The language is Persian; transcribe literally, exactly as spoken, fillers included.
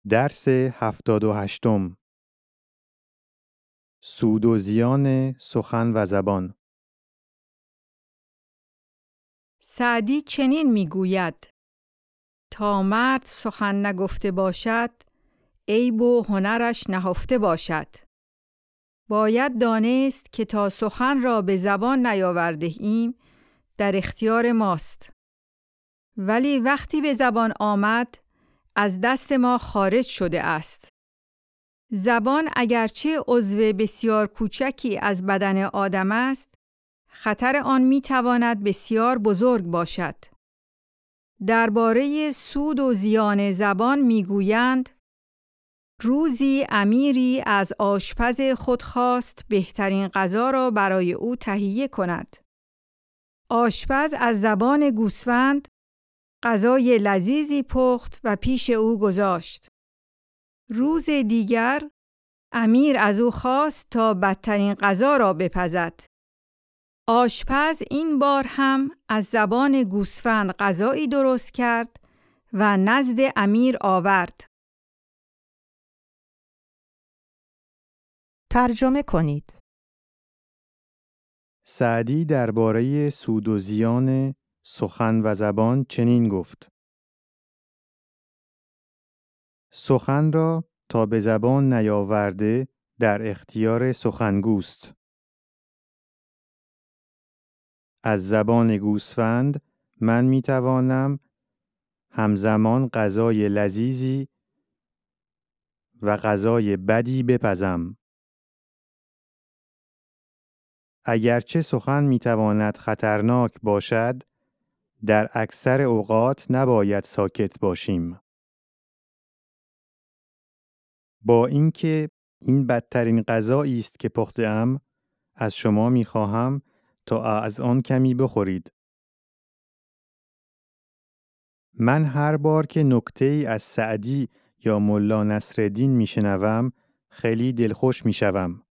درس هفتاد و هشتم. سود و زیان سخن و زبان. سعدی چنین میگوید: تا مرد سخن نگفته باشد، عیب و هنرش نهفته باشد. باید دانست که تا سخن را به زبان نیاورده ایم در اختیار ماست، ولی وقتی به زبان آمد از دست ما خارج شده است. زبان اگرچه عضو بسیار کوچکی از بدن آدم است، خطر آن می تواند بسیار بزرگ باشد. درباره سود و زیان زبان می گویند: روزی امیری از آشپز خود خواست بهترین غذا را برای او تهیه کند. آشپز از زبان گوسفند غذای لذیذی پخت و پیش او گذاشت. روز دیگر امیر از او خواست تا بدترین غذا را بپزد. آشپز این بار هم از زبان گوسفند غذایی درست کرد و نزد امیر آورد. ترجمه کنید. سعدی درباره سود و زیان سخن و زبان چنین گفت: سخن را تا به زبان نیاورده در اختیار سخنگوست. از زبان گوسفند من می توانم همزمان غذای لذیذی و غذای بدی بپزم. اگرچه سخن می تواند خطرناک باشد، در اکثر اوقات نباید ساکت باشیم. با اینکه این بدترین غذایی است که پخته‌ام، از شما می خواهم تا از آن کمی بخورید. من هر بار که نکته‌ای از سعدی یا ملا نصرالدین می شنوم، خیلی دلخوش می شوم.